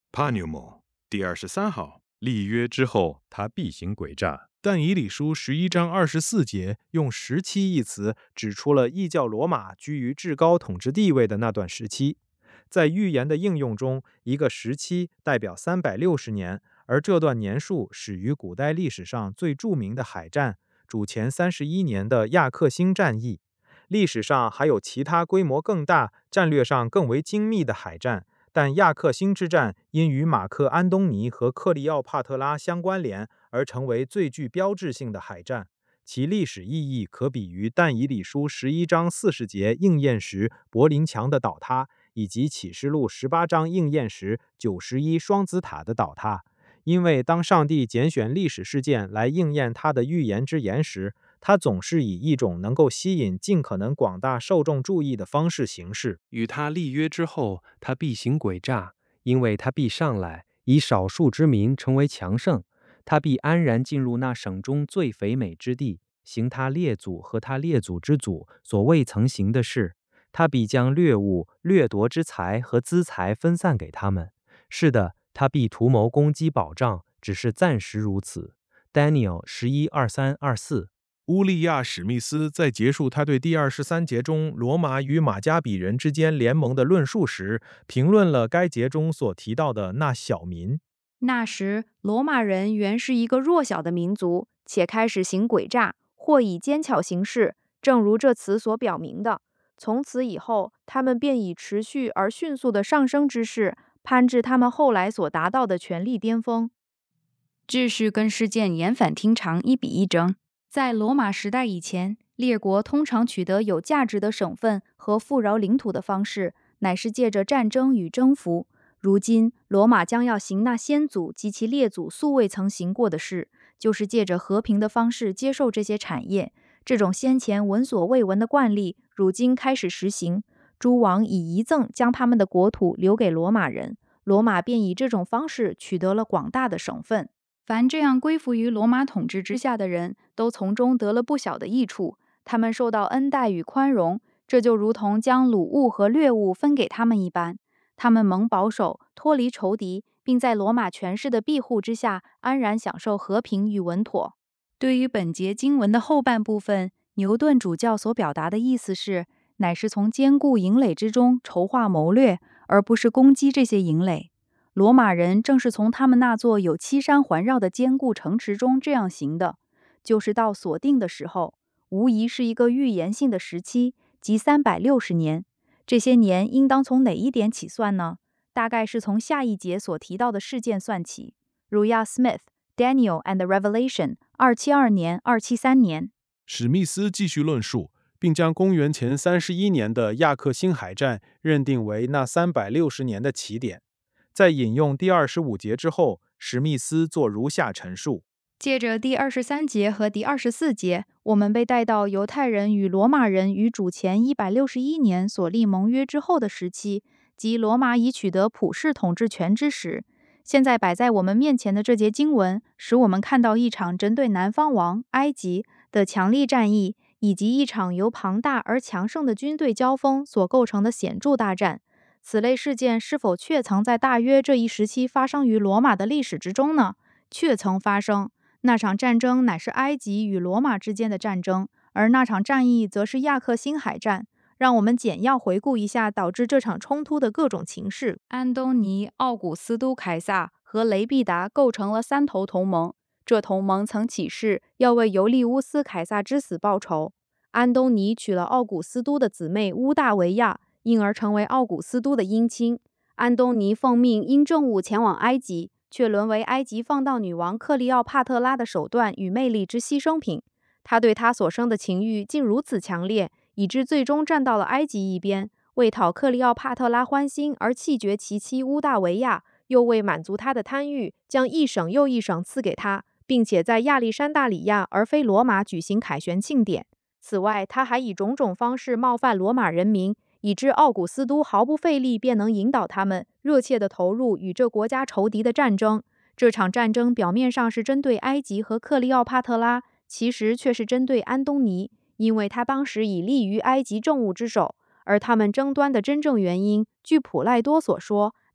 Panumo 第23号， 立约之后，他必行诡诈。 但以理书11章24节用17一词指出了异教罗马居于至高统治地位的那段时期。在预言的应用中，一个时期代表360年，而这段年数始于古代历史上最著名的海战——主前31年的亚克辛战役。历史上还有其他规模更大、战略上更为精密的海战，但亚克辛之战因与马克安东尼和克利奥帕特拉相关联，而成为最具标志性的海战。其历史意义可比于但以理书11章40节应验时柏林墙的倒塌，以及启示录18章应验时91双子塔的倒塌。因为当上帝拣选历史事件来应验他的预言之言时，他总是以一种能够吸引尽可能广大受众注意的方式行事。 与他立约之后，他必行诡诈，因为他必上来，以少数之民成为强盛。他必安然进入那省中最肥美之地，行他列祖和他列祖之祖所未曾行的事。他必将掠物、掠夺之财和资财分散给他们。是的，他必图谋攻击保障，只是暂时如此。Daniel 11:23-24。 乌利亚·史密斯在结束他对第23节中罗马与马加比人之间联盟的论述时，评论了该节中所提到的那小民。 那时，罗马人原是一个弱小的民族，且开始行诡诈，或以奸巧行事，正如这词所表明的。从此以后，他们便以持续而迅速的上升之势，攀至他们后来所达到的权力巅峰。 秩序跟事件言反听长，1比1争。在罗马时代以前，列国通常取得有价值的省份和富饶领土的方式，乃是借着战争与征服。如今，罗马将要行那先祖及其列祖素未曾行过的事，就是借着和平的方式接受这些产业。这种先前闻所未闻的惯例，如今开始实行。诸王以遗赠将他们的国土留给罗马人，罗马便以这种方式取得了广大的省份。凡这样归服于罗马统治之下的人，都从中得了不小的益处。他们受到恩待与宽容，这就如同将掳物和掠物分给他们一般。他们蒙保守，脱离仇敌，并在罗马权势的庇护之下，安然享受和平与稳妥。对于本节经文的后半部分，牛顿主教所表达的意思是，乃是从坚固营垒之中筹划谋略，而不是攻击这些营垒。罗马人正是从他们那座有7山环绕的坚固城池中这样行的，就是到所定的时候，无疑是一个预言性的时期，即360年。这些年应当从哪一点起算呢？大概是从下一节所提到的事件算起，如亚 Smith、Daniel and the Revelation 272年、273年。 史密斯继续论述，并将公元前31年的亚克辛海战认定为那360年的起点。在引用第25节之后，史密斯作如下陈述： 借着第23节和第24节，我们被带到犹太人与罗马人于主前161年所立盟约之后的时期，即罗马已取得普世统治权之时。现在摆在我们面前的这节经文，使我们看到一场针对南方王埃及的强力战役，以及一场由庞大而强盛的军队交锋所构成的显著大战。此类事件是否确曾在大约这一时期发生于罗马的历史之中呢？确曾发生。那场战争乃是埃及与罗马之间的战争，而那场战役则是亚克辛海战。让我们简要回顾一下导致这场冲突的各种情势。安东尼、奥古斯都凯撒和雷必达构成了3头同盟。这同盟曾起誓要为尤利乌斯凯撒之死报仇。安东尼娶了奥古斯都的姊妹乌大维亚，因而成为奥古斯都的姻亲。安东尼奉命因政务前往埃及，却沦为埃及放荡女王克利奥帕特拉的手段与魅力之牺牲品。他对他所生的情欲竟如此强烈，以致最终站到了埃及一边，为讨克利奥帕特拉欢心而弃绝其妻乌大维亚，又为满足他的贪欲，将一省又一省赐给他，并且在亚历山大里亚而非罗马举行凯旋庆典。此外，他还以种种方式冒犯罗马人民，以致奥古斯都毫不费力便能引导他们热切地投入与这国家仇敌的战争。这场战争表面上是针对埃及和克利奥帕特拉，其实却是针对安东尼，因为他当时已立于埃及政务之首。而他们争端的真正原因，据普赖多所说，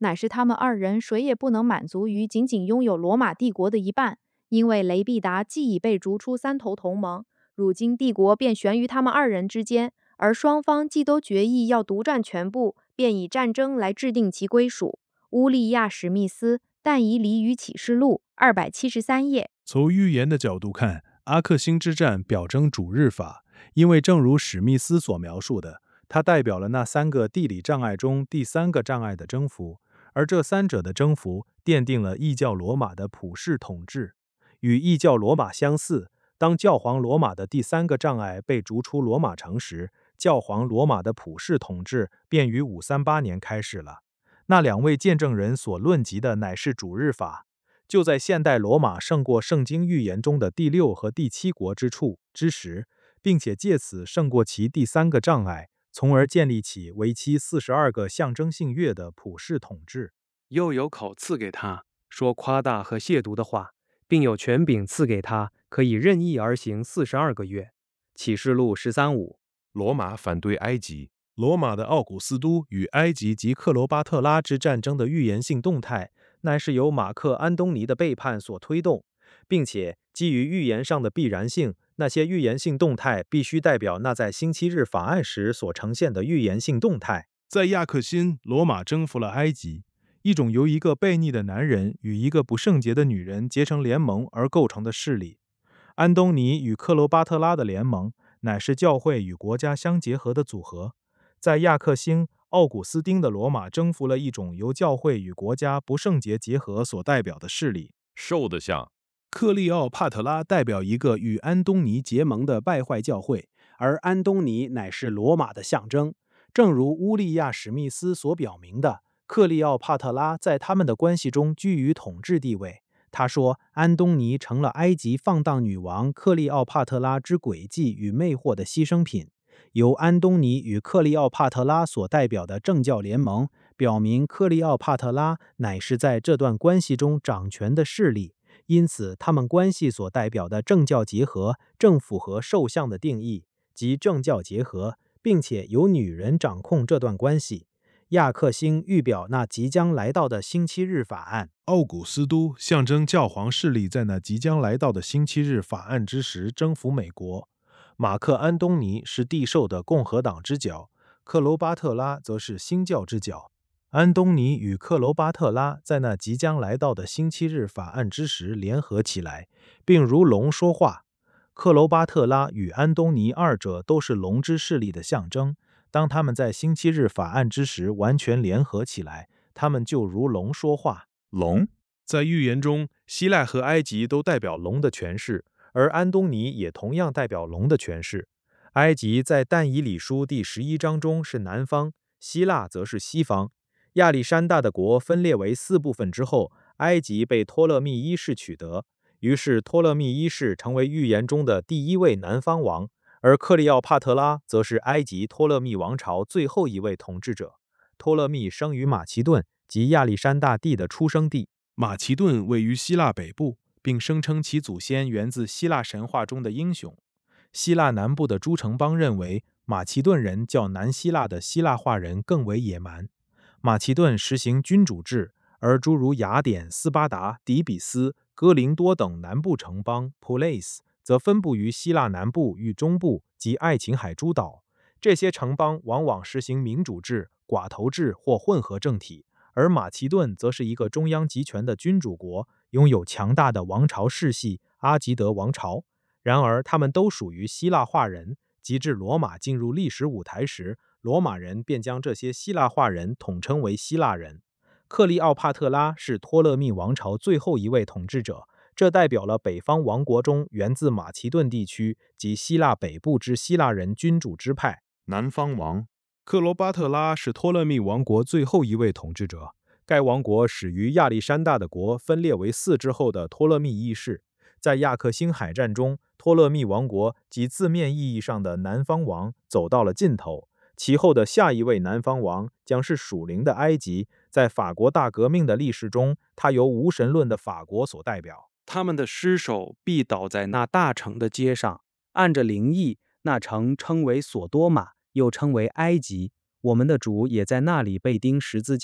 乃是他们二人谁也不能满足于仅仅拥有罗马帝国的一半，因为雷必达既已被逐出三头同盟，如今帝国便悬于他们二人之间，而双方既都决意要独占全部，便以战争来制定其归属。乌利亚·史密斯，但以理与启示录273页。 从预言的角度看，阿克辛之战表征主日法，因为正如史密斯所描述的，它代表了那三个地理障碍中第三个障碍的征服，而这三者的征服奠定了异教罗马的普世统治。与异教罗马相似，当教皇罗马的第三个障碍被逐出罗马城时，教皇罗马的普世统治便于538年开始了。那两位见证人所论及的乃是主日法，就在现代罗马胜过圣经预言中的第6和第7国之处之时，并且借此胜过其第三个障碍，从而建立起为期42个象征性月的普世统治。 又有口赐给他，说夸大和亵渎的话，并有权柄赐给他，可以任意而行42个月。启示录13:5。 罗马反对埃及。 罗马的奥古斯都与埃及及克罗巴特拉之战争的预言性动态，乃是由马克·安东尼的背叛所推动，并且基于预言上的必然性，那些预言性动态必须代表那在星期日法案时所呈现的预言性动态。在亚克辛，罗马征服了埃及，一种由一个悖逆的男人与一个不圣洁的女人结成联盟而构成的势力。安东尼与克罗巴特拉的联盟，乃是教会与国家相结合的组合。在亚克辛、奥古斯丁的罗马征服了一种由教会与国家不圣洁结合所代表的势力。 兽的像。 克利奥帕特拉代表一个与安东尼结盟的败坏教会，而安东尼乃是罗马的象征。正如乌利亚·史密斯所表明的，克利奥帕特拉在他们的关系中居于统治地位。他说，安东尼成了埃及放荡女王克利奥帕特拉之诡计与魅惑的牺牲品。由安东尼与克利奥帕特拉所代表的政教联盟，表明克利奥帕特拉乃是在这段关系中掌权的势力，因此他们关系所代表的政教结合正符合兽像的定义，即政教结合，并且由女人掌控这段关系。亚克星预表那即将来到的星期日法案，奥古斯都象征教皇势力在那即将来到的星期日法案之时征服美国。马克·安东尼是帝寿的共和党之角，克罗巴特拉则是新教之角。安东尼与克罗巴特拉在那即将来到的星期日法案之时联合起来，并如龙说话。克罗巴特拉与安东尼二者都是龙之势力的象征。当他们在星期日法案之时完全联合起来，他们就如龙说话。 龙在预言中，希腊和埃及都代表龙的权势，而安东尼也同样代表龙的权势。埃及在但以理书第11章中是南方，希腊则是西方。亚历山大的国分裂为4部分之后，埃及被托勒密一世取得，于是托勒密一世成为预言中的第1位南方王，而克利奥帕特拉则是埃及托勒密王朝最后一位统治者。托勒密生于马其顿，即亚历山大帝的出生地。马其顿位于希腊北部，并声称其祖先源自希腊神话中的英雄。希腊南部的诸城邦认为，马其顿人较南希腊的希腊化人更为野蛮。马其顿实行君主制，而诸如雅典、斯巴达、底比斯、哥林多等南部城邦 （polis） 则分布于希腊南部与中部及爱琴海诸岛。这些城邦往往实行民主制、寡头制或混合政体，而马其顿则是一个中央集权的君主国，拥有强大的王朝世系阿吉德王朝。然而，他们都属于希腊化人，及至罗马进入历史舞台时，罗马人便将这些希腊化人统称为希腊人。克利奥帕特拉是托勒密王朝最后一位统治者，这代表了北方王国中源自马其顿地区及希腊北部之希腊人君主支派。 南方王。 克罗巴特拉是托勒密王国最后一位统治者，该王国始于亚历山大的国分裂为4之后的托勒密一世。在亚克辛海战中，托勒密王国及字面意义上的南方王走到了尽头，其后的下一位南方王将是属灵的埃及。在法国大革命的历史中，它由无神论的法国所代表。 他们的尸首必倒在那大城的街上，按着灵意，那城称为索多玛，又称为埃及。我们的主也在那里被钉十字架。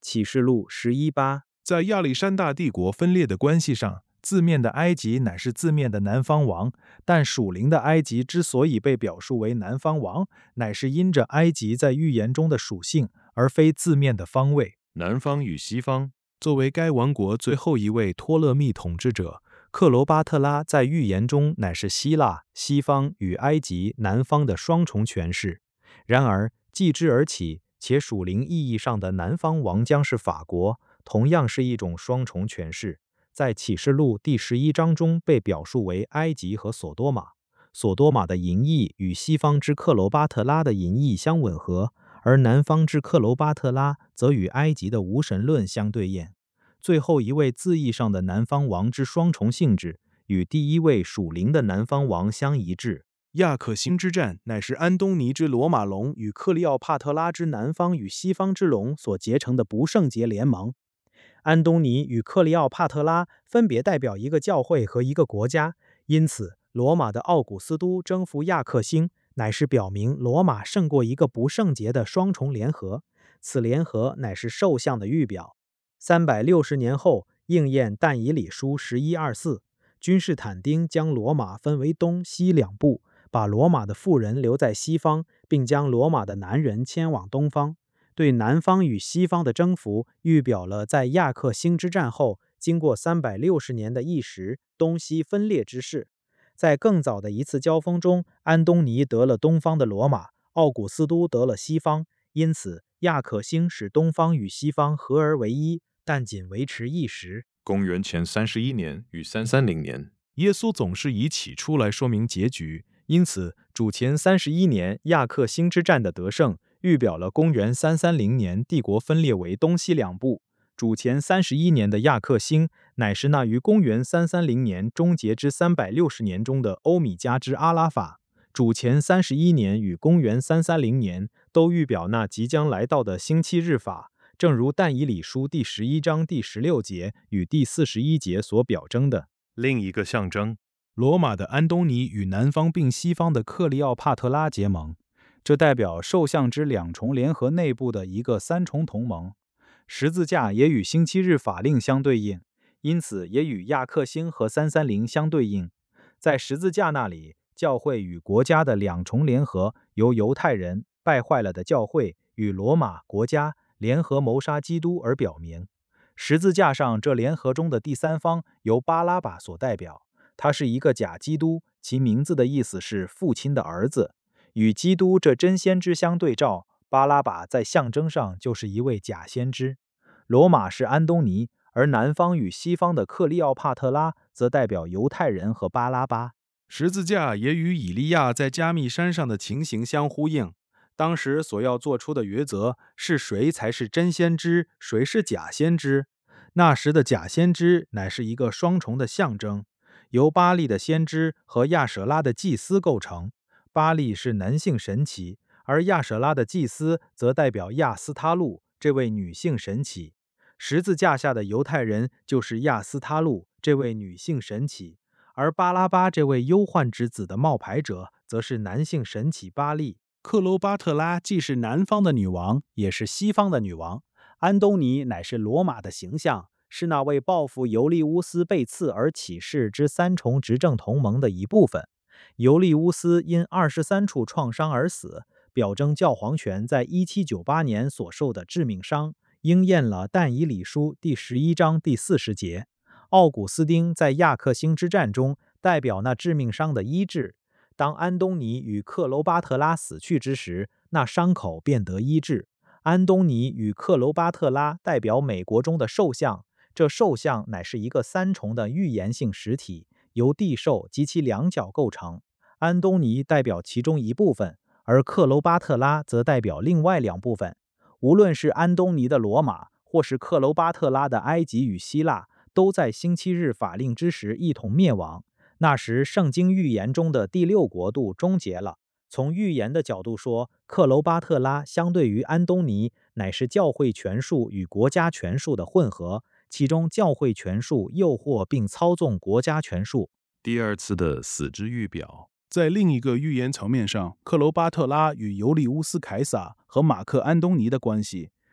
启示录11:8。 在亚历山大帝国分裂的关系上，字面的埃及乃是字面的南方王，但属灵的埃及之所以被表述为南方王，乃是因着埃及在预言中的属性，而非字面的方位。 南方与西方。 作为该王国最后一位托勒密统治者，克罗巴特拉在预言中乃是希腊、西方与埃及南方的双重诠释。然而，继之而起且属灵意义上的南方王将是法国，同样是一种双重诠释。在启示录第11章中被表述为埃及和索多玛，索多玛的淫意与西方之克罗巴特拉的淫意相吻合，而南方之克罗巴特拉则与埃及的无神论相对应。最后一位字义上的南方王之双重性质，与第一位属灵的南方王相一致。亚克辛之战乃是安东尼之罗马龙与克利奥帕特拉之南方与西方之龙所结成的不圣洁联盟。安东尼与克利奥帕特拉分别代表一个教会和一个国家，因此罗马的奥古斯都征服亚克星，乃是表明罗马胜过一个不圣洁的双重联合。此联合乃是兽像的预表。360年后，应验但以理书11:24，君士坦丁将罗马分为东西两部，把罗马的妇人留在西方，并将罗马的男人迁往东方。对南方与西方的征服，预表了在亚克星之战后，经过360年的一时东西分裂之势。在更早的一次交锋中，安东尼得了东方的罗马，奥古斯都得了西方，因此亚克星使东方与西方合而为一，但仅维持一时。 公元前31年与330年。 耶稣总是以起初来说明结局，因此主前31年亚克星之战的得胜，预表了公元330年帝国分裂为东西两部。主前31年的亚克星，乃是那于公元330年终结之360年中的欧米迦之阿拉法。主前31年与公元330年都预表那即将来到的星期日法，正如但以理书第11章第16节与第41节所表征的。 另一个象征， 罗马的安东尼与南方并西方的克利奥帕特拉结盟，这代表兽像之两重联合内部的一个三重同盟。十字架也与星期日法令相对应，因此也与亚克星和330相对应。在十字架那里，教会与国家的两重联合，由犹太人败坏了的教会与罗马国家联合谋杀基督而表明。十字架上这联合中的第三方由巴拉巴所代表，他是一个假基督，其名字的意思是父亲的儿子。与基督这真先知相对照，巴拉巴在象征上就是一位假先知。罗马是安东尼，而南方与西方的克利奥帕特拉则代表犹太人和巴拉巴。十字架也与以利亚在加密山上的情形相呼应。当时所要做出的抉择是谁才是真先知，谁是假先知。那时的假先知乃是一个双重的象征，由巴力的先知和亚舍拉的祭司构成。巴力是男性神祇，而亚舍拉的祭司则代表亚斯他路这位女性神祇。十字架下的犹太人就是亚斯他路这位女性神祇，而巴拉巴这位忧患之子的冒牌者则是男性神祇巴力。克罗巴特拉既是南方的女王，也是西方的女王。安东尼乃是罗马的形象，是那位报复尤利乌斯被刺而起誓之三重执政同盟的一部分。尤利乌斯因23处创伤而死，表征教皇权在1798年所受的致命伤，应验了但以理书第11章第40节。奥古斯丁在亚克星之战中代表那致命伤的医治。当安东尼与克罗巴特拉死去之时，那伤口便得医治。安东尼与克罗巴特拉代表美国中的兽像，这兽像乃是一个三重的预言性实体，由地兽及其两角构成。安东尼代表其中一部分，而克罗巴特拉则代表另外两部分。无论是安东尼的罗马，或是克罗巴特拉的埃及与希腊，都在星期日法令之时一同灭亡。那时圣经预言中的第六国度终结了。从预言的角度说，克罗巴特拉相对于安东尼，乃是教会权术与国家权术的混合，其中教会权术诱惑并操纵国家权术。 第二次的死之预表。 在另一个预言层面上，克罗巴特拉与尤利乌斯凯撒和马克安东尼的关系，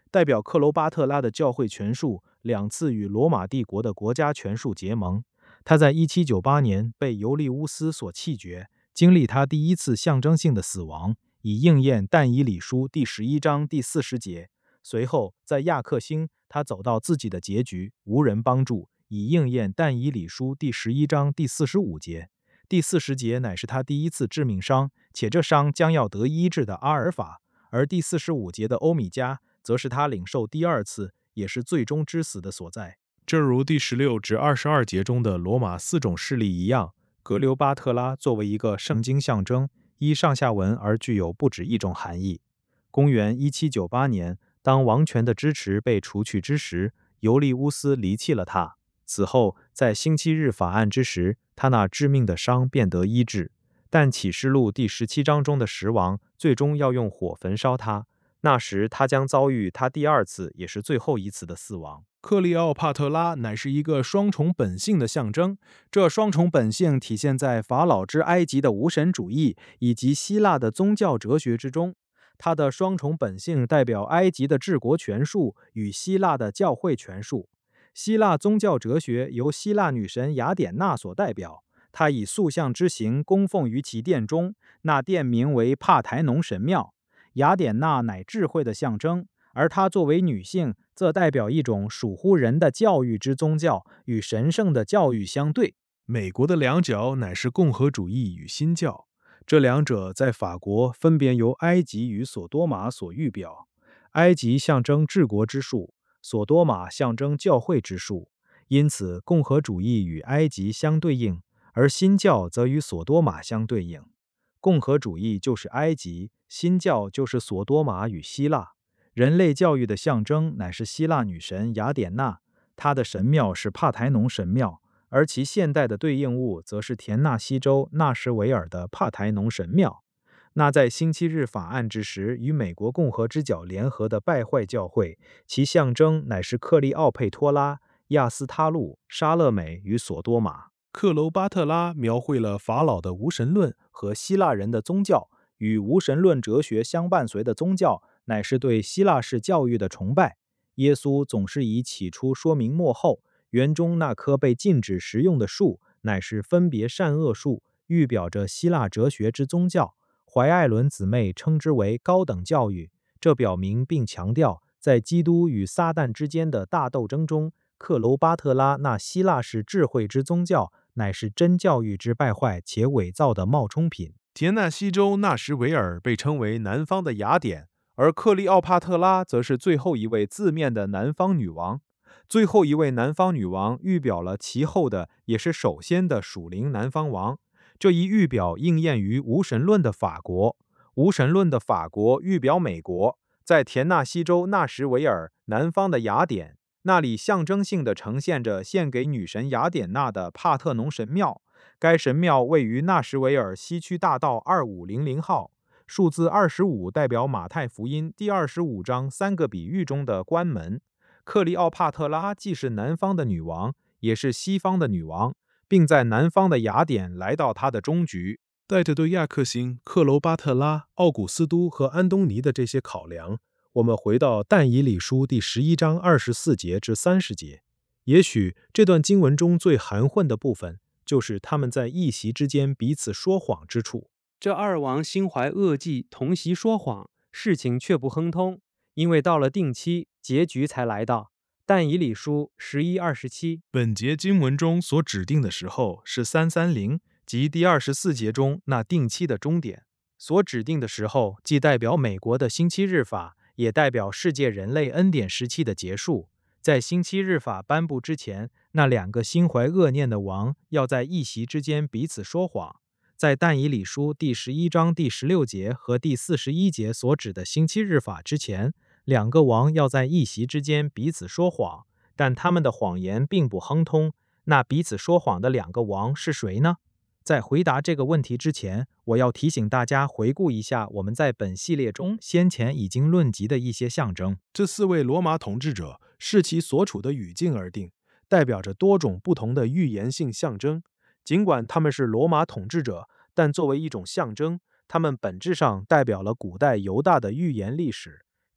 代表克罗巴特拉的教会权术2次与罗马帝国的国家权术结盟。他在1798年被尤利乌斯所弃绝，经历他第一次象征性的死亡，以应验但以理书第11章第40节。随后在亚克星，他走到自己的结局，无人帮助，以应验但以理书第11章第45节。第40节乃是他第一次致命伤，且这伤将要得医治的阿尔法，而第45节的欧米伽则是他领受第2次，也是最终之死的所在。正如第16至22节中的罗马4种势力一样，格留巴特拉作为一个圣经象征，依上下文而具有不止一种含义。公元1798年，当王权的支持被除去之时，尤利乌斯离弃了他。此后，在星期日法案之时，他那致命的伤便得医治。但启示录第17章中的10王最终要用火焚烧他，那时他将遭遇他第2次也是最后一次的死亡。克利奥帕特拉乃是一个双重本性的象征，这双重本性体现在法老之埃及的无神主义以及希腊的宗教哲学之中。他的双重本性代表埃及的治国权术与希腊的教会权术。希腊宗教哲学由希腊女神雅典娜所代表，她以塑像之形供奉于其殿中，那殿名为帕台农神庙。雅典娜乃智慧的象征，而她作为女性，则代表一种属乎人的教育之宗教，与神圣的教育相对。美国的两角乃是共和主义与新教，这两者在法国分别由埃及与索多玛所预表。埃及象征治国之术，索多玛象征教会之术，因此共和主义与埃及相对应，而新教则与索多玛相对应。共和主义就是埃及，新教就是索多玛与希腊。人类教育的象征乃是希腊女神雅典娜，她的神庙是帕台农神庙，而其现代的对应物则是田纳西州纳什维尔的帕台农神庙。那在星期日法案之时与美国共和之角联合的败坏教会，其象征乃是克利奥佩托拉、亚斯他路、沙勒美与索多玛。克罗巴特拉描绘了法老的无神论和希腊人的宗教，与无神论哲学相伴随的宗教乃是对希腊式教育的崇拜。耶稣总是以起初说明末后，园中那棵被禁止食用的树乃是分别善恶树，预表着希腊哲学之宗教。怀艾伦姊妹称之为高等教育，这表明并强调，在基督与撒旦之间的大斗争中，克罗巴特拉那希腊式智慧之宗教乃是真教育之败坏且伪造的冒充品。田纳西州纳什维尔被称为南方的雅典，而克利奥帕特拉则是最后一位字面的南方女王。最后一位南方女王预表了其后的也是首先的属灵南方王。这一预表应验于无神论的法国。无神论的法国预表美国，在田纳西州纳什维尔南方的雅典，那里象征性地呈现着献给女神雅典娜的帕特农神庙。该神庙位于纳什维尔西区大道2500号，数字25代表马太福音第25章3个比喻中的关门。克利奥帕特拉既是南方的女王，也是西方的女王，并在南方的雅典来到她的终局。带着对亚克星、克罗巴特拉、奥古斯都和安东尼的这些考量，我们回到但以理书第11章24节至30节。也许这段经文中最含混的部分，就是他们在一席之间彼此说谎之处。 这2王心怀恶计，同席说谎，事情却不亨通，因为到了定期，结局才来到。但以理书11:27。 本节经文中所指定的时候是330，即第24节中那定期的终点。所指定的时候既代表美国的星期日法，也代表世界人类恩典时期的结束。在星期日法颁布之前，那2个心怀恶念的王要在一席之间彼此说谎。在但以理书第11章第16节和第41节所指的星期日法之前，2个王要在一席之间彼此说谎，但他们的谎言并不亨通。那彼此说谎的2个王是谁呢？在回答这个问题之前，我要提醒大家回顾一下我们在本系列中先前已经论及的一些象征。这4位罗马统治者视其所处的语境而定，代表着多种不同的预言性象征。尽管他们是罗马统治者，但作为一种象征，他们本质上代表了古代犹大的预言历史。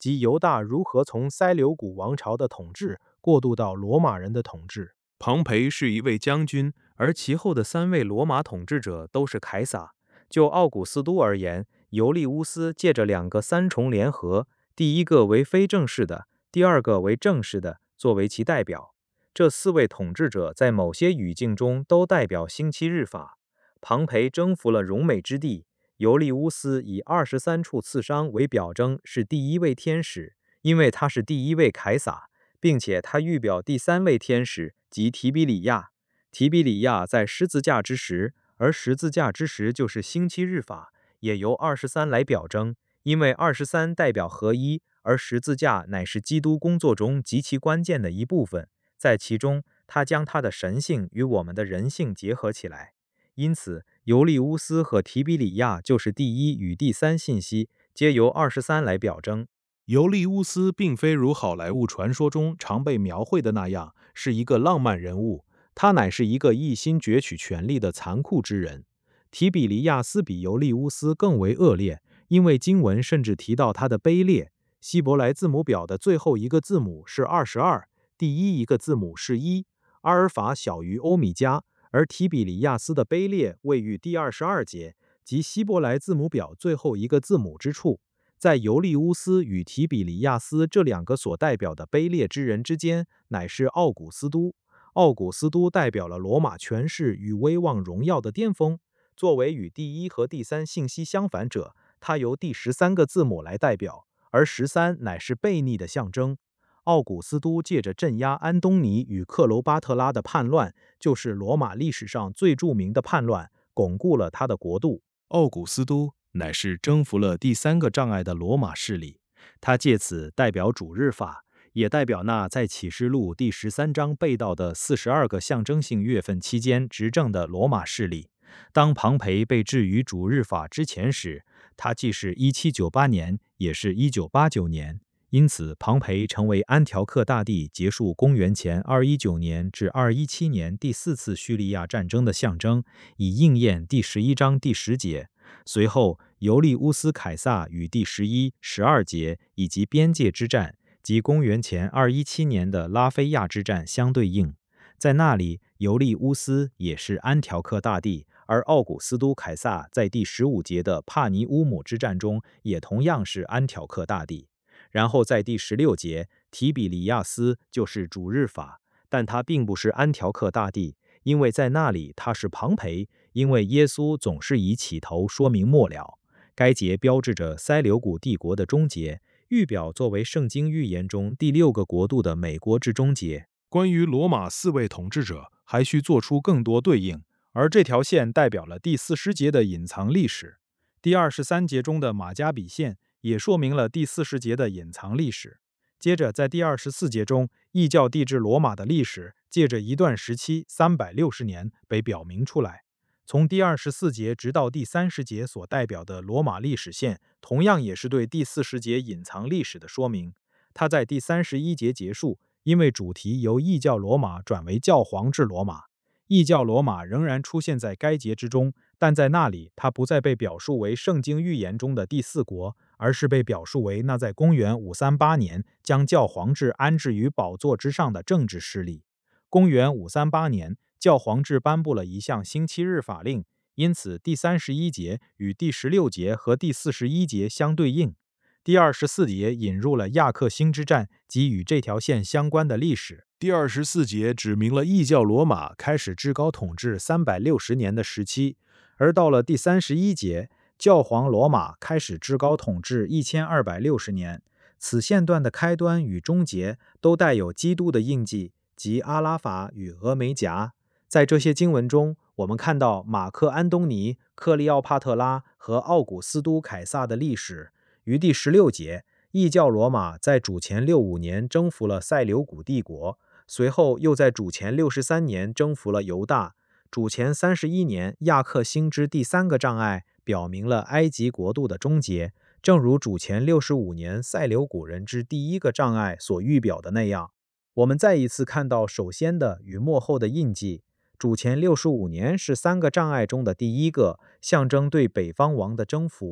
即犹大如何从塞琉古王朝的统治过渡到罗马人的统治。 庞培是一位将军， 而其后的3位罗马统治者都是凯撒。就奥古斯都而言，尤利乌斯借着2个3重联合，第一个为非正式的，第二个为正式的，作为其代表。这4位统治者在某些语境中都代表星期日法。庞培征服了荣美之地，尤利乌斯以23处刺伤为表征，是第1位天使，因为他是第1位凯撒，并且他预表第3位天使即提比里亚。提比里亚在十字架之时，而十字架之时就是星期日法，也由23来表征，因为23代表合一，而十字架乃是基督工作中极其关键的一部分，在其中他将他的神性与我们的人性结合起来。因此尤利乌斯和提比里亚就是第1与第3信息，皆由23来表征。 尤利乌斯并非如好莱坞传说中常被描绘的那样是一个浪漫人物，他乃是一个一心攫取权力的残酷之人。提比里亚斯比尤利乌斯更为恶劣，因为经文甚至提到他的卑劣。希伯来字母表的最后一个字母是22，第一个字母是1，阿尔法小于欧米伽，而提比里亚斯的卑劣位于第22节，即希伯来字母表最后一个字母之处。在尤利乌斯与提比里亚斯这2个所代表的卑劣之人之间，乃是奥古斯都。奥古斯都代表了罗马权势与威望荣耀的巅峰。作为与第1和第3信息相反者，他由第13个字母来代表，而13乃是悖逆的象征。奥古斯都借着镇压安东尼与克罗巴特拉的叛乱，就是罗马历史上最著名的叛乱，巩固了他的国度。奥古斯都乃是征服了第3个障碍的罗马势力，他借此代表主日法，也代表那在启示录第13章背道的42个象征性月份期间执政的罗马势力。当庞培被置于主日法之前时，他既是1798年，也是1989年。因此庞培成为安条克大帝结束公元前219年至217年第4次叙利亚战争的象征，以应验第11章第10节。随后尤利乌斯凯撒与第11、12节以及边界之战及公元前217年的拉菲亚之战相对应。在那里尤利乌斯也是安条克大帝，而奥古斯都凯撒在第15节的帕尼乌姆之战中也同样是安条克大帝。然后在第16节，提比里亚斯就是主日法，但他并不是安条克大帝，因为在那里他是庞培，因为耶稣总是以起头说明末了。该节标志着塞琉古帝国的终结，预表作为圣经预言中第6个国度的美国之终结。关于罗马4位统治者，还需做出更多对应，而这条线代表了第40节的隐藏历史。第23节中的马加比线也说明了第40节的隐藏历史。接着在第24节中，异教帝制罗马的历史借着一段时期360年被表明出来。从第24节直到第30节所代表的罗马历史线，同样也是对第40节隐藏历史的说明。它在第31节结束，因为主题由异教罗马转为教皇制罗马。异教罗马仍然出现在该节之中，但在那里它不再被表述为圣经预言中的第4国，而是被表述为那在公元538年将教皇制安置于宝座之上的政治势力。公元538年，教皇制颁布了一项星期日法令，因此第31节与第16节和第41节相对应。第24节引入了亚克星之战及与这条线相关的历史。第24节指明了异教罗马开始至高统治360年的时期，而到了第31节，教皇罗马开始至高统治1260年。此线段的开端与终结都带有基督的印记，即阿拉法与俄梅戛。在这些经文中，我们看到马克安东尼、克利奥帕特拉和奥古斯都凯撒的历史。于第16节，异教罗马在主前65年征服了塞琉古帝国，随后又在主前63年征服了犹大。主前31年，亚克星之第3个障碍表明了埃及国度的终结，正如主前65年塞琉古人之第1个障碍所预表的那样。我们再一次看到首先的与末后的印记。主前65年是3个障碍中的第1个，象征对北方王的征服。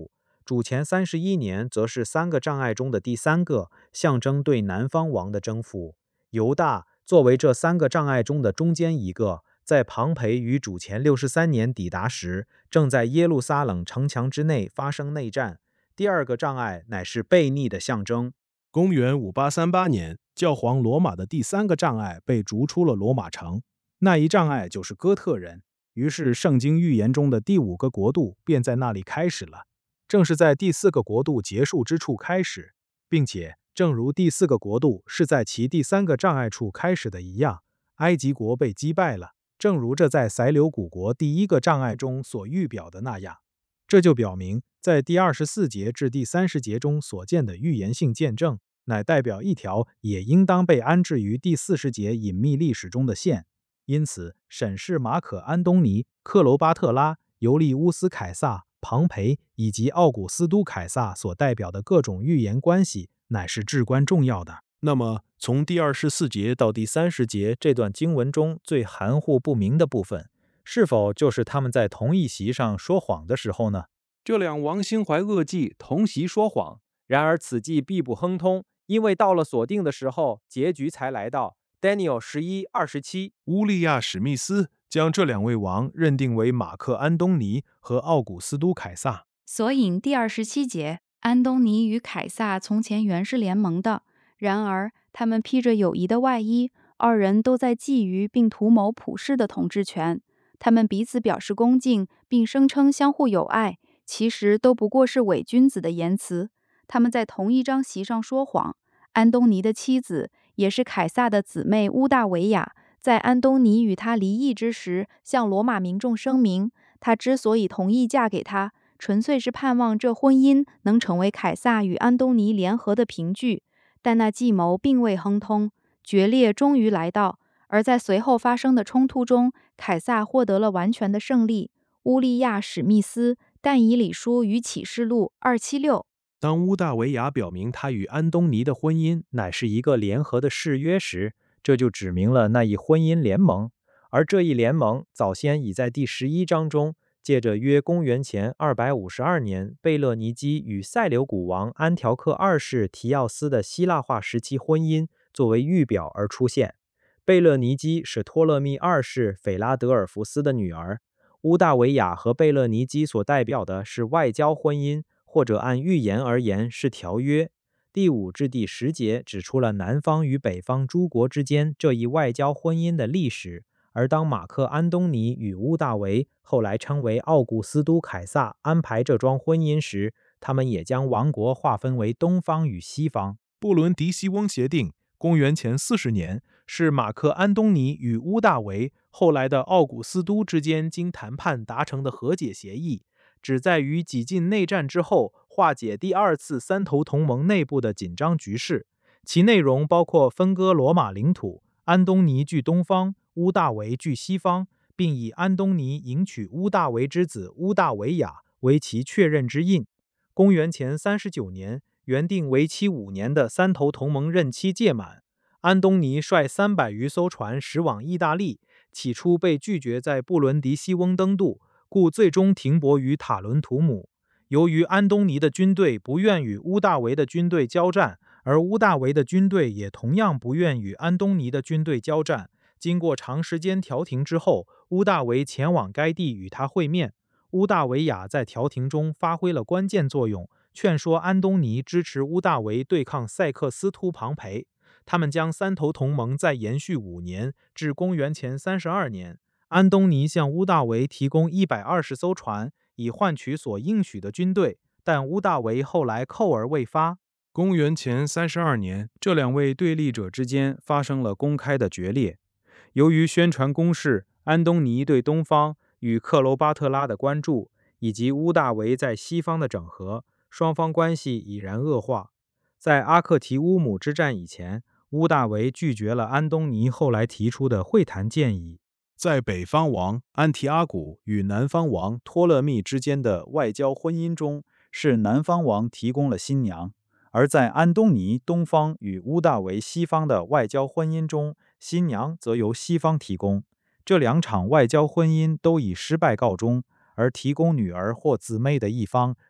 主前31年则是3个障碍中的第3个，象征对南方王的征服。犹大作为这3个障碍中的中间一个，在庞培于主前63年抵达时，正在耶路撒冷城墙之内发生内战。第2个障碍乃是悖逆的象征。 公元5838年，教皇罗马的第3个障碍被逐出了罗马城，那一障碍就是哥特人。于是圣经预言中的第5个国度便在那里开始了。正是在第4个国度结束之处开始，并且正如第4个国度是在其第3个障碍处开始的一样，埃及国被击败了，正如这在塞琉古国第1个障碍中所预表的那样。这就表明，在第24节至第30节中所见的预言性见证，乃代表一条也应当被安置于第40节隐秘历史中的线。因此，审视马可·安东尼、克罗巴特拉、尤利乌斯·凯撒、庞培以及奥古斯都·凯撒所代表的各种预言关系，乃是至关重要的。 那么，从第24节到第30节这段经文中最含糊不明的部分，是否就是他们在同一席上说谎的时候呢？ 这两王心怀恶计，同席说谎。然而此计必不亨通，因为到了所定的时候，结局才来到。Daniel 11:27， 乌利亚·史密斯将这2位王认定为马克·安东尼和奥古斯都·凯撒。 索引第27节，安东尼与凯撒从前原是联盟的，然而他们披着友谊的外衣，二人都在觊觎并图谋普世的统治权。他们彼此表示恭敬，并声称相互友爱，其实都不过是伪君子的言辞。他们在同一张席上说谎。安东尼的妻子，也是凯撒的姊妹乌大维亚，在安东尼与他离异之时，向罗马民众声明，他之所以同意嫁给他，纯粹是盼望这婚姻能成为凯撒与安东尼联合的凭据。但那计谋并未亨通，决裂终于来到。而在随后发生的冲突中，凯撒获得了完全的胜利。乌利亚·史密斯，但以理书与启示录276。 当乌大维亚表明他与安东尼的婚姻乃是一个联合的誓约时，这就指明了那一婚姻联盟。而这一联盟早先已在第11章中，借着约公元前252年贝勒尼基与塞琉古王安条克二世提奥斯的希腊化时期婚姻作为预表而出现。贝勒尼基是托勒密二世斐拉德尔福斯的女儿。乌大维亚和贝勒尼基所代表的是外交婚姻，或者按预言而言是条约。第5至第10节指出了南方与北方诸国之间这一外交婚姻的历史。而当马克·安东尼与乌大维，后来称为奥古斯都·凯撒，安排这桩婚姻时，他们也将王国划分为东方与西方。 布伦迪西翁协定公元前40年，是马克·安东尼与乌大维后来的奥古斯都之间经谈判达成的和解协议，旨在于几近内战之后化解第2次三头同盟内部的紧张局势。其内容包括分割罗马领土，安东尼据东方，乌大维据西方，并以安东尼迎娶乌大维之子乌大维亚为其确认之印。公元前39年，原定为期5年的三头同盟任期届满，安东尼率300余艘船驶往意大利，起初被拒绝在布伦迪西翁登陆，故最终停泊于塔伦图姆。由于安东尼的军队不愿与乌大维的军队交战，而乌大维的军队也同样不愿与安东尼的军队交战，经过长时间调停之后，乌大维前往该地与他会面。乌大维亚在调停中发挥了关键作用，劝说安东尼支持乌大维对抗塞克斯突·庞培。他们将三头同盟再延续5年，至公元前32年。安东尼向乌大维提供120艘船，以换取所应许的军队，但乌大维后来扣而未发。公元前32年，这2位对立者之间发生了公开的决裂。由于宣传攻势，安东尼对东方与克罗巴特拉的关注，以及乌大维在西方的整合，双方关系已然恶化。在阿克提乌姆之战以前，乌大维拒绝了安东尼后来提出的会谈建议。在北方王安提阿古与南方王托勒密之间的外交婚姻中，是南方王提供了新娘；而在安东尼东方与乌大维西方的外交婚姻中，新娘则由西方提供。这2场外交婚姻都以失败告终，而提供女儿或姊妹的一方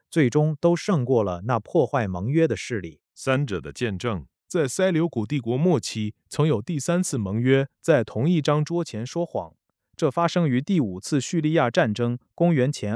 最终都胜过了那破坏盟约的势力。 三者的见证。 在塞琉古帝国末期，曾有第3次盟约在同一张桌前说谎。这发生于第5次叙利亚战争（公元前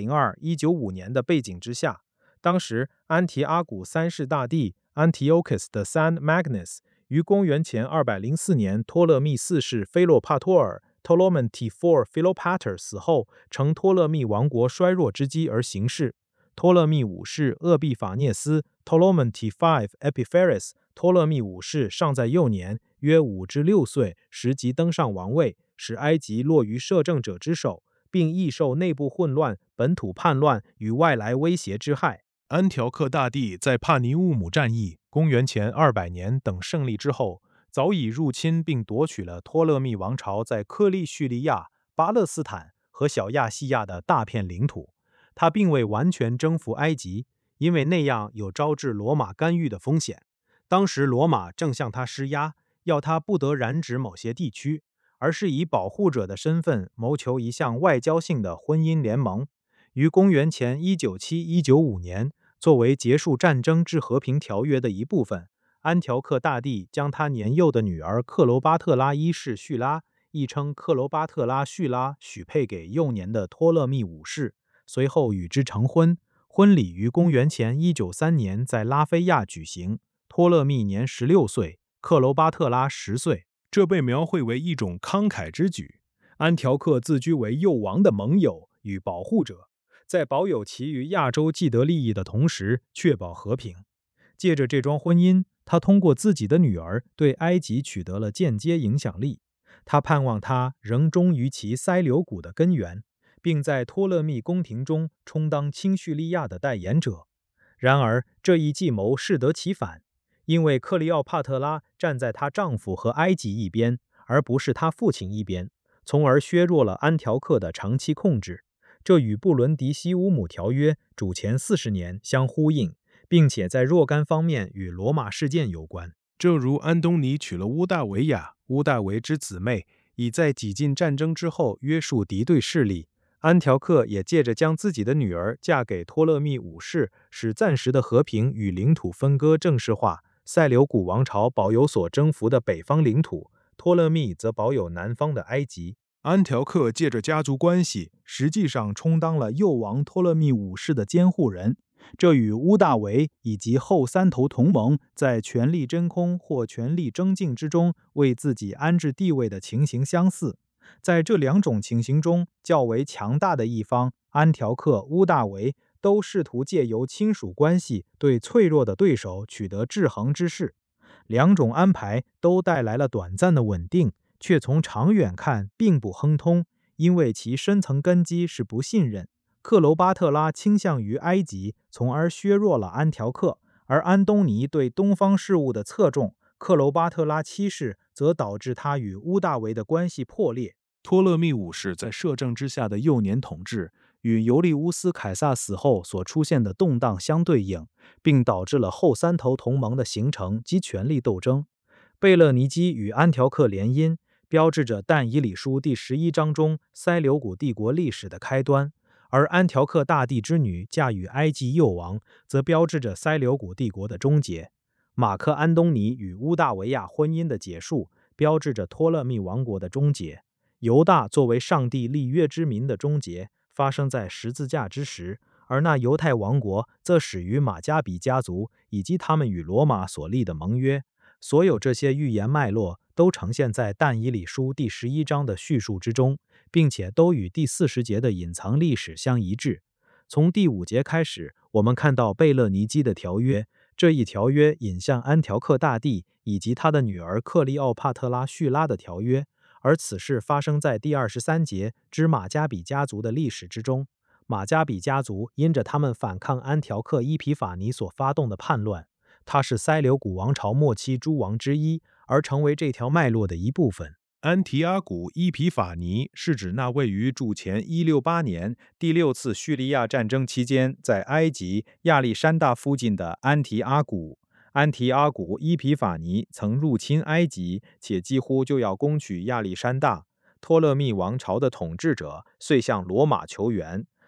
202-195年）的背景之下。当时，安提阿古三世大帝 Antiochus III Magnus 于公元前204年托勒密4世菲洛帕托尔 Ptolemy IV Philopator 死后，乘托勒密王国衰弱之机而行事。托勒密5世厄必法涅斯 Ptolemy V Epiphanes 托勒密5世尚在幼年，约5至6岁时即登上王位，使埃及落于摄政者之手，并易受内部混乱、本土叛乱与外来威胁之害。安条克大帝在帕尼乌姆战役（公元前200年）等胜利之后，早已入侵并夺取了托勒密王朝在克利叙利亚、巴勒斯坦和小亚细亚的大片领土。他并未完全征服埃及，因为那样有招致罗马干预的风险。当时罗马正向他施压，要他不得染指某些地区，而是以保护者的身份谋求一项外交性的婚姻联盟。于公元前197-195年，作为结束战争之和平条约的一部分，安条克大帝将他年幼的女儿克罗巴特拉一世叙拉，亦称克罗巴特拉叙拉，许配给幼年的托勒密5世，随后与之成婚。婚礼于公元前193年在拉菲亚举行，托勒密年16岁，克罗巴特拉10岁。这被描绘为一种慷慨之举。安条克自居为幼王的盟友与保护者，在保有其与亚洲既得利益的同时，确保和平。借着这桩婚姻，他通过自己的女儿对埃及取得了间接影响力。他盼望他仍忠于其塞琉古的根源，并在托勒密宫廷中充当亲叙利亚的代言者。然而，这一计谋适得其反，因为克利奥帕特拉站在她丈夫和埃及一边，而不是她父亲一边，从而削弱了安条克的长期控制。这与布伦迪西乌姆条约主前40年相呼应，并且在若干方面与罗马事件有关。正如安东尼娶了乌大维亚，乌大维之姊妹，以在几近战争之后约束敌对势力，安条克也借着将自己的女儿嫁给托勒密5世，使暂时的和平与领土分割正式化。塞琉古王朝保有所征服的北方领土，托勒密则保有南方的埃及。安条克借着家族关系，实际上充当了幼王托勒密5世的监护人。这与屋大维以及后3头同盟在权力真空或权力争竞之中为自己安置地位的情形相似。在这2种情形中，较为强大的一方安条克、屋大维都试图借由亲属关系对脆弱的对手取得制衡之势。2种安排都带来了短暂的稳定，却从长远看并不亨通，因为其深层根基是不信任。克罗巴特拉倾向于埃及，从而削弱了安条克，而安东尼对东方事务的侧重，克罗巴特拉7世则导致他与屋大维的关系破裂。托勒密5世在摄政之下的幼年统治，与尤利乌斯·凯撒死后所出现的动荡相对应，并导致了后3头同盟的形成及权力斗争。贝勒尼基与安条克联姻，标志着但以理书第11章中塞琉古帝国历史的开端，而安条克大帝之女嫁与埃及幼王，则标志着塞琉古帝国的终结。马克安东尼与乌大维亚婚姻的结束，标志着托勒密王国的终结。犹大作为上帝立约之民的终结，发生在十字架之时，而那犹太王国则始于马加比家族以及他们与罗马所立的盟约。所有这些预言脉络都呈现在但以理书第11章的叙述之中，并且都与第40节的隐藏历史相一致。从第5节开始，我们看到贝勒尼基的条约，这一条约引向安条克大帝以及他的女儿克利奥帕特拉叙拉的条约，而此事发生在第23节之马加比家族的历史之中。马加比家族因着他们反抗安条克伊皮法尼所发动的叛乱，他是塞琉古王朝末期诸王之一，而成为这条脉络的一部分。安提阿古伊皮法尼是指那位于主前168年第6次叙利亚战争期间在埃及亚历山大附近的安提阿古。安提阿古伊皮法尼曾入侵埃及，且几乎就要攻取亚历山大。托勒密王朝的统治者遂向罗马求援。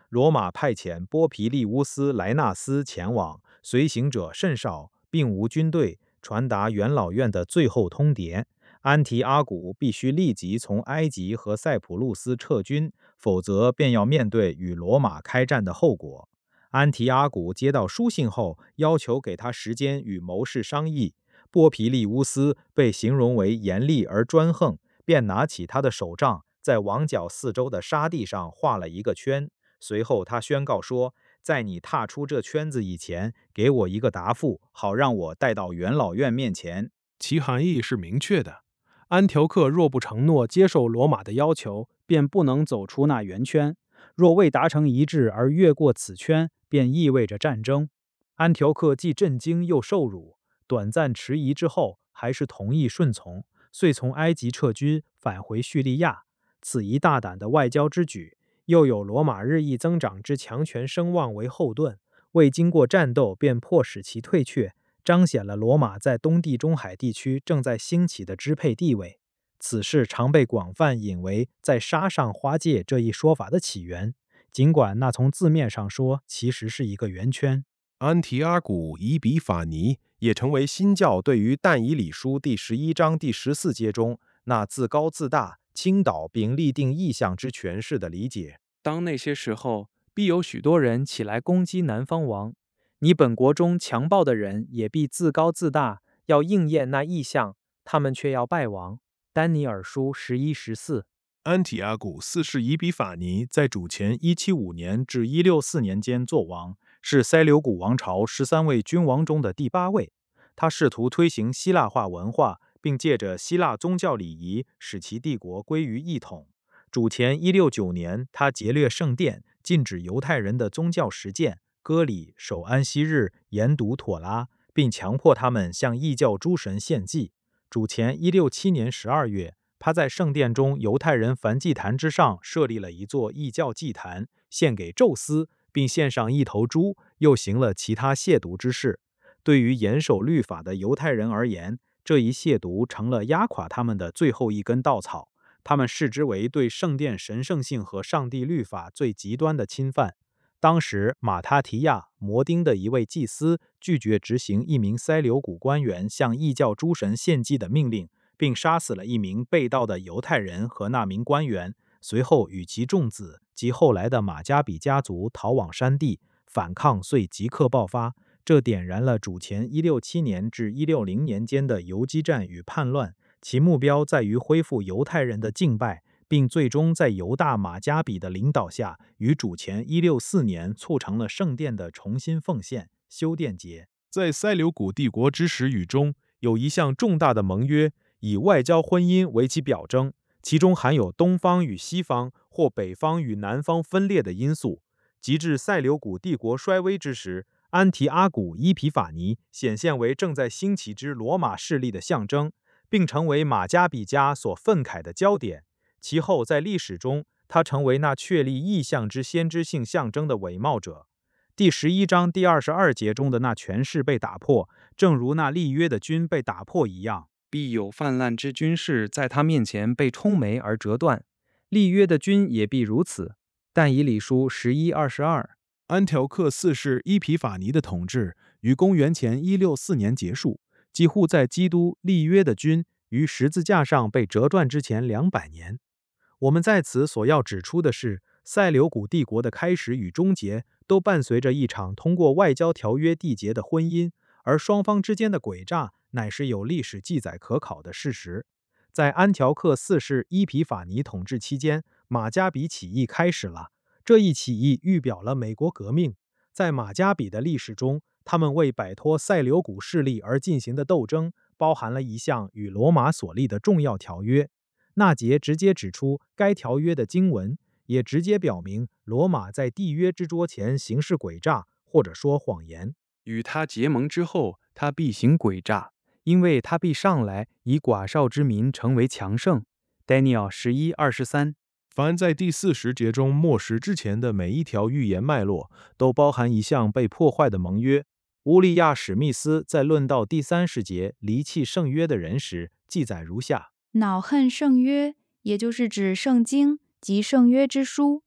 罗马派遣波皮利乌斯·莱纳斯前往，随行者甚少，并无军队，传达元老院的最后通牒：安提阿古必须立即从埃及和塞浦路斯撤军，否则便要面对与罗马开战的后果。安提阿古接到书信后，要求给他时间与谋士商议。波皮利乌斯被形容为严厉而专横，便拿起他的手杖，在王角四周的沙地上画了一个圈。随后他宣告说，在你踏出这圈子以前，给我一个答复，好让我带到元老院面前。 其含义是明确的。安条克若不承诺接受罗马的要求，便不能走出那圆圈；若未达成一致而越过此圈，便意味着战争。安条克既震惊又受辱，短暂迟疑之后，还是同意顺从，遂从埃及撤军，返回叙利亚。此一大胆的外交之举，又有罗马日益增长之强权声望为后盾，未经过战斗便迫使其退却，彰显了罗马在东地中海地区正在兴起的支配地位。此事常被广泛引为在沙上花界这一说法的起源，尽管那从字面上说其实是一个圆圈。 安提阿古以比法尼也成为新教对于但以理书第11章第14节中那自高自大、倾倒并立定意象之诠释的理解。 当那些时候，必有许多人起来攻击南方王，你本国中强暴的人也必自高自大，要应验那意象，他们却要败亡。丹尼尔书11、14。 安提阿古四世以比法尼在主前175年至164年间作王，是塞琉古王朝13位君王中的第8位。他试图推行希腊化文化，并借着希腊宗教礼仪使其帝国归于一统。主前169年，他劫掠圣殿，禁止犹太人的宗教实践，割礼、守安息日、研读妥拉，并强迫他们向异教诸神献祭。主前167年12月，他在圣殿中犹太人燔祭坛之上设立了一座异教祭坛，献给宙斯，并献上一头猪，又行了其他亵渎之事。对于严守律法的犹太人而言，这一亵渎成了压垮他们的最后一根稻草。他们视之为对圣殿神圣性和上帝律法最极端的侵犯。当时，马他提亚·摩丁的一位祭司拒绝执行一名塞琉古官员向异教诸神献祭的命令，并杀死了一名被盗的犹太人和那名官员。随后，与其众子及后来的马加比家族逃往山地，反抗遂即刻爆发。这点燃了主前167年至160年间的游击战与叛乱，其目标在于恢复犹太人的敬拜，并最终在犹大马加比的领导下，于主前164年促成了圣殿的重新奉献修殿节。 在塞琉古帝国之始语中，有一项重大的盟约，以外交婚姻为其表征，其中含有东方与西方或北方与南方分裂的因素。及至塞琉古帝国衰微之时，安提阿古伊皮法尼显现为正在兴起之罗马势力的象征，并成为马加比家所愤慨的焦点。其后在历史中，他成为那确立意象之先知性象征的伪冒者。第11章第22节中的那权势被打破，正如那立约的军被打破一样， 必有泛滥之军事在他面前被冲没而折断，立约的军也必如此。但以理书11、22。 安条克四世伊皮法尼的统治于公元前164年结束，几乎在基督立约的军于十字架上被折断之前200年。我们在此所要指出的是，塞琉古帝国的开始与终结都伴随着一场通过外交条约缔结的婚姻，而双方之间的诡诈乃是有历史记载可考的事实。在安条克四世伊皮法尼统治期间，马加比起义开始了。这一起义预表了美国革命。在马加比的历史中，他们为摆脱塞琉古势力而进行的斗争，包含了一项与罗马所立的重要条约。那节直接指出该条约的经文，也直接表明罗马在缔约之桌前行事诡诈，或者说谎言。 与他结盟之后，他必行诡诈，因为他必上来以寡少之民成为强盛。Daniel 11、23。 凡在第40节中末时之前的每一条预言脉络，都包含一项被破坏的盟约。乌利亚·史密斯在论到第30节离弃圣约的人时，记载如下： 恼恨圣约，也就是指圣经及圣约之书。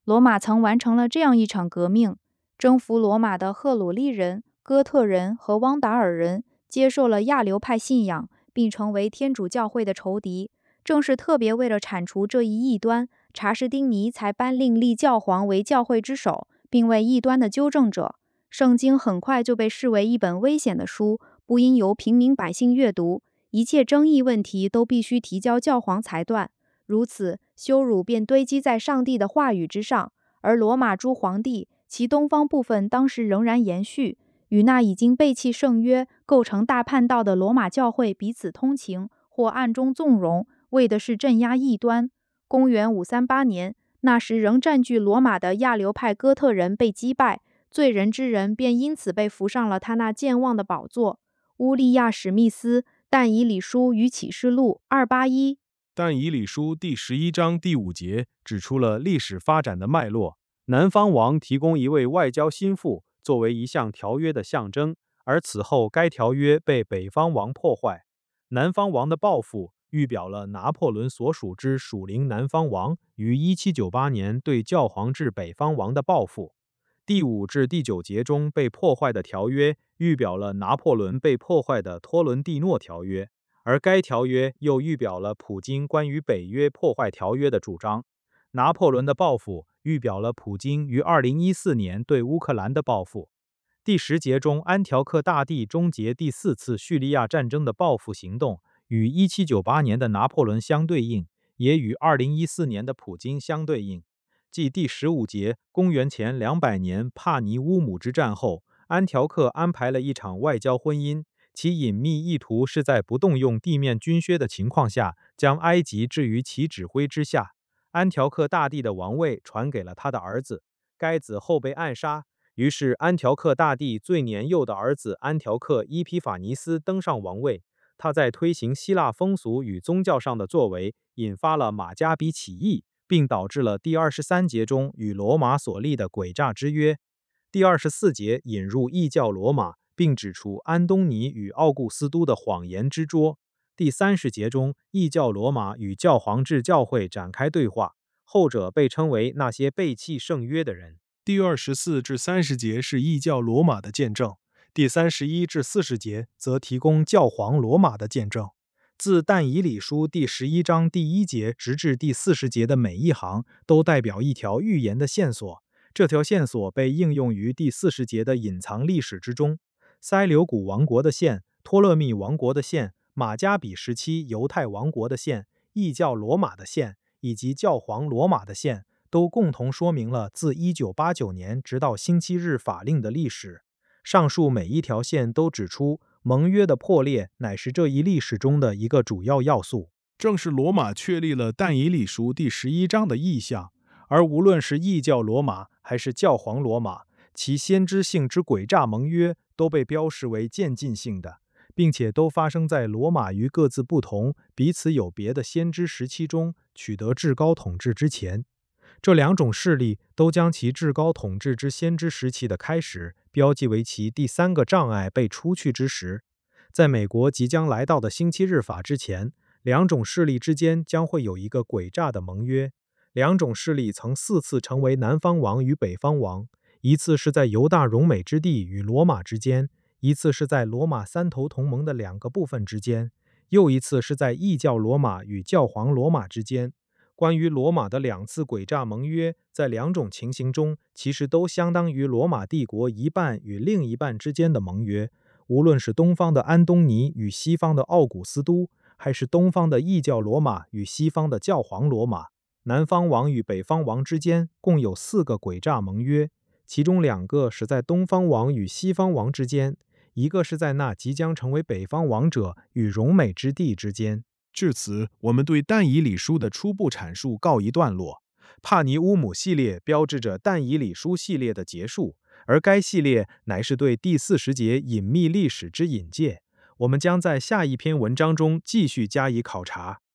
罗马曾完成了这样一场革命：征服罗马的赫鲁利人、哥特人和汪达尔人接受了亚流派信仰，并成为天主教会的仇敌。正是特别为了铲除这一异端，查士丁尼才颁令立教皇为教会之首，并为异端的纠正者。圣经很快就被视为一本危险的书，不应由平民百姓阅读，一切争议问题都必须提交教皇裁断。如此，羞辱便堆积在上帝的话语之上。而罗马诸皇帝，其东方部分当时仍然延续，与那已经背弃圣约、构成大叛道的罗马教会彼此通情，或暗中纵容，为的是镇压异端。公元538年，那时仍占据罗马的亚流派哥特人被击败，罪人之人便因此被扶上了他那健忘的宝座。乌利亚·史密斯《但以理书与启示录》281。 但以理书第11章第5节指出了历史发展的脉络。 南方王提供一位外交心腹作为一项条约的象征，而此后该条约被北方王破坏。南方王的报复预表了拿破仑所属之属灵南方王于1798年对教皇制北方王的报复。第5至第9节中被破坏的条约预表了拿破仑被破坏的托伦蒂诺条约，而该条约又预表了普京关于北约破坏条约的主张。拿破仑的报复预表了普京于2014年对乌克兰的报复。第10节中，安条克大帝终结第4次叙利亚战争的报复行动，与1798年的拿破仑相对应，也与2014年的普京相对应。即第15节，公元前200年帕尼乌姆之战后，安条克安排了一场外交婚姻，其隐秘意图是在不动用地面军靴的情况下，将埃及置于其指挥之下。安条克大帝的王位传给了他的儿子，该子后被暗杀，于是安条克大帝最年幼的儿子安条克伊皮法尼斯登上王位。他在推行希腊风俗与宗教上的作为，引发了马加比起义，并导致了第23节中与罗马所立的诡诈之约。第24节引入异教罗马，并指出安东尼与奥古斯都的谎言之拙。第30节中，异教罗马与教皇制教会展开对话，后者被称为那些背弃圣约的人。 第24至30节是异教罗马的见证，第31至40节则提供教皇罗马的见证。 自但以理书第11章第1节直至第40节的每一行，都代表一条预言的线索。这条线索被应用于第40节的隐藏历史之中。塞琉古王国的线、托勒密王国的线、马加比时期犹太王国的线、异教罗马的线以及教皇罗马的线，都共同说明了自1989年直到星期日法令的历史。上述每一条线都指出，盟约的破裂乃是这一历史中的一个主要要素。 正是罗马确立了但以理书第11章的意象，而无论是异教罗马还是教皇罗马，其先知性之诡诈盟约都被标示为渐进性的，并且都发生在罗马于各自不同、彼此有别的先知时期中取得至高统治之前。这两种势力都将其至高统治之先知时期的开始标记为其第3个障碍被除去之时。在美国即将来到的星期日法之前，两种势力之间将会有一个诡诈的盟约。两种势力曾4次成为南方王与北方王，一次是在犹大荣美之地与罗马之间，一次是在罗马三头同盟的2个部分之间，又一次是在异教罗马与教皇罗马之间。关于罗马的2次诡诈盟约，在2种情形中其实都相当于罗马帝国一半与另一半之间的盟约。无论是东方的安东尼与西方的奥古斯都，还是东方的异教罗马与西方的教皇罗马，南方王与北方王之间共有4个诡诈盟约，其中2个是在东方王与西方王之间，一个是在那即将成为北方王者与荣美之地之间。至此，我们对但以理书的初步阐述告一段落。帕尼乌姆系列标志着但以理书系列的结束，而该系列乃是对第40节隐秘历史之引介。我们将在下一篇文章中继续加以考察。